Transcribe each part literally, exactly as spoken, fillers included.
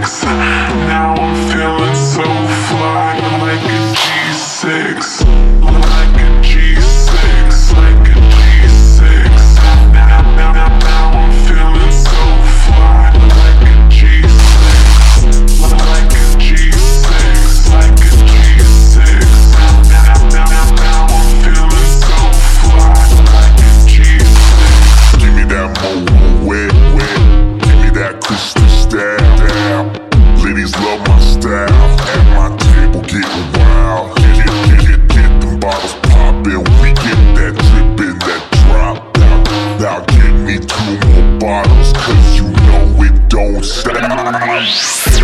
six. Now I'm feeling so fly, like a G six, like a G six, like a G six. Now, now, now, now I'm feeling so fly, like a G six, like a G six, like a G six. Now, now, now, now, now I'm feeling so fly, like a G six. Give me that mo wet, wet. Give me that crystal style. Ladies love my style. At my table getting wild. Get, get, get, get, get them bottles poppin'. We get that drippin', that drop. Now, now give me two more bottles, cause you know it don't stop. Hell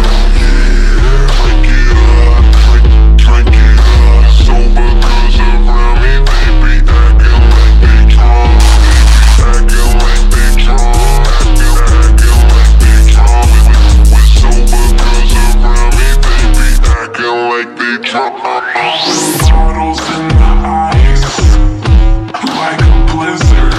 yeah, drink it up, drink, drink it up. Sober girls around me, they be actin' like they drunk. They be actin' like they drunk. Actin', actin' like they drunk. With sober girls around me, they be actin' like they drunk. Bottles in the ice, like a blizzard.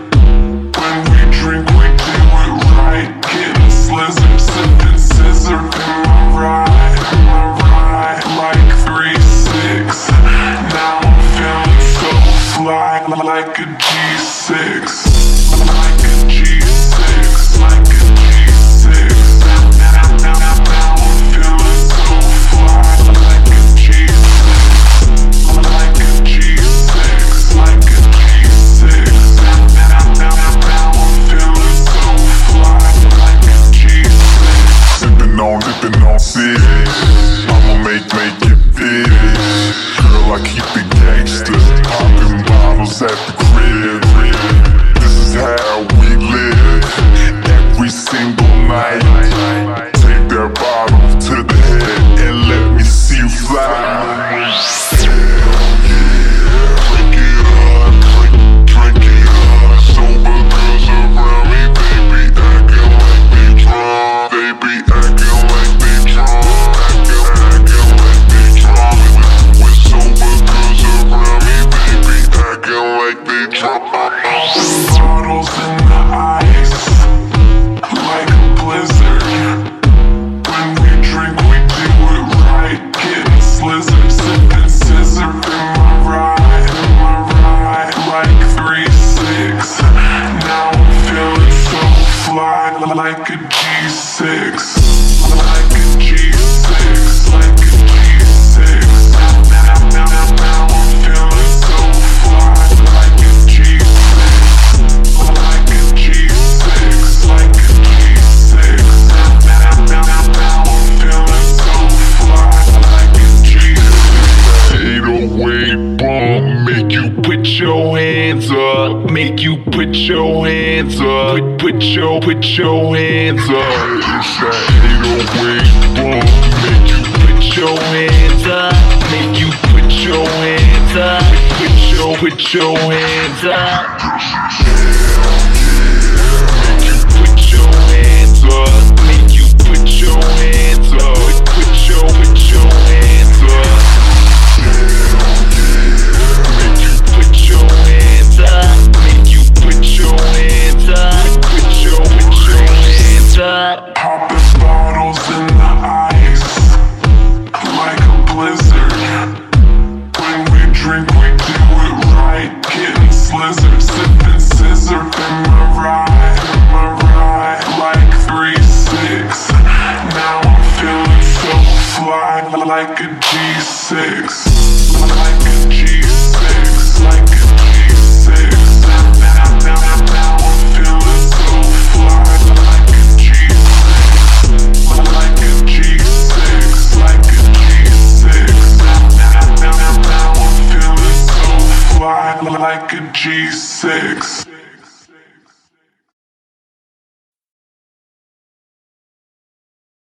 When we drink, we do it right. Getting slizzard, sipping scissor. In my ride, in my ride, like three six. Now I'm feeling so fly, like a G six, like a G six, like a G six. Now, now, now, now, now I'm feeling so fly, like a G six, like a G six, like a G six. Now, now, now, now, now I'm feeling so fly, like a G six. Sippin' on, dippin' on six. I'ma make, make it big. Girl, I keep it gangsta. Poppin' bottles at the crib. This is how we live. Every single night. Take that bottle to the head and let me see you fly. Hell yeah, drink it up, drink, drink it up. Sober girls around me, they be actin' like they drunk. They be actin' like they drunk. Actin', actin' like they drunk. With sober girls around me, they be actin' like they drunk. Bottles in the ice, like a blizzard. When we drink, we do it right. Getting slizzard, sipping scissor. In my ride, in my ride, like three six. Now I'm feeling so fly, like a G six, like a G six, like a G six. Now, now, now, now, now I'm feeling so fly, like a G six, like a G six, like a G six. Now, now, now, now, now I'm feeling so fly, like a G six. eight oh eight bump, make you put your hands up, make you put your hands up, put, put your, put your hands up. It's that eight oh eight bump, make you put your hands up, make you put your hands up, put, put your, put your hands up. Hell yeah, make you put your hands up, make you put your hands up, put, put your, put your hands up. Make you put your hands up. Make you put your hands up. Put your, put your hands up. Popping bottles in the ice, like a blizzard. When we drink, we do it right. Getting slizzard, sipping scissor. In my ride, in my ride, like three six. Now I'm feeling so fly, like a G six, like a G six, like a G six. Now, now, now, now, now I'm feeling so fly, like a G six, like a G six, like a G six. Now, now, now, now, now I'm feeling so fly, like a G six.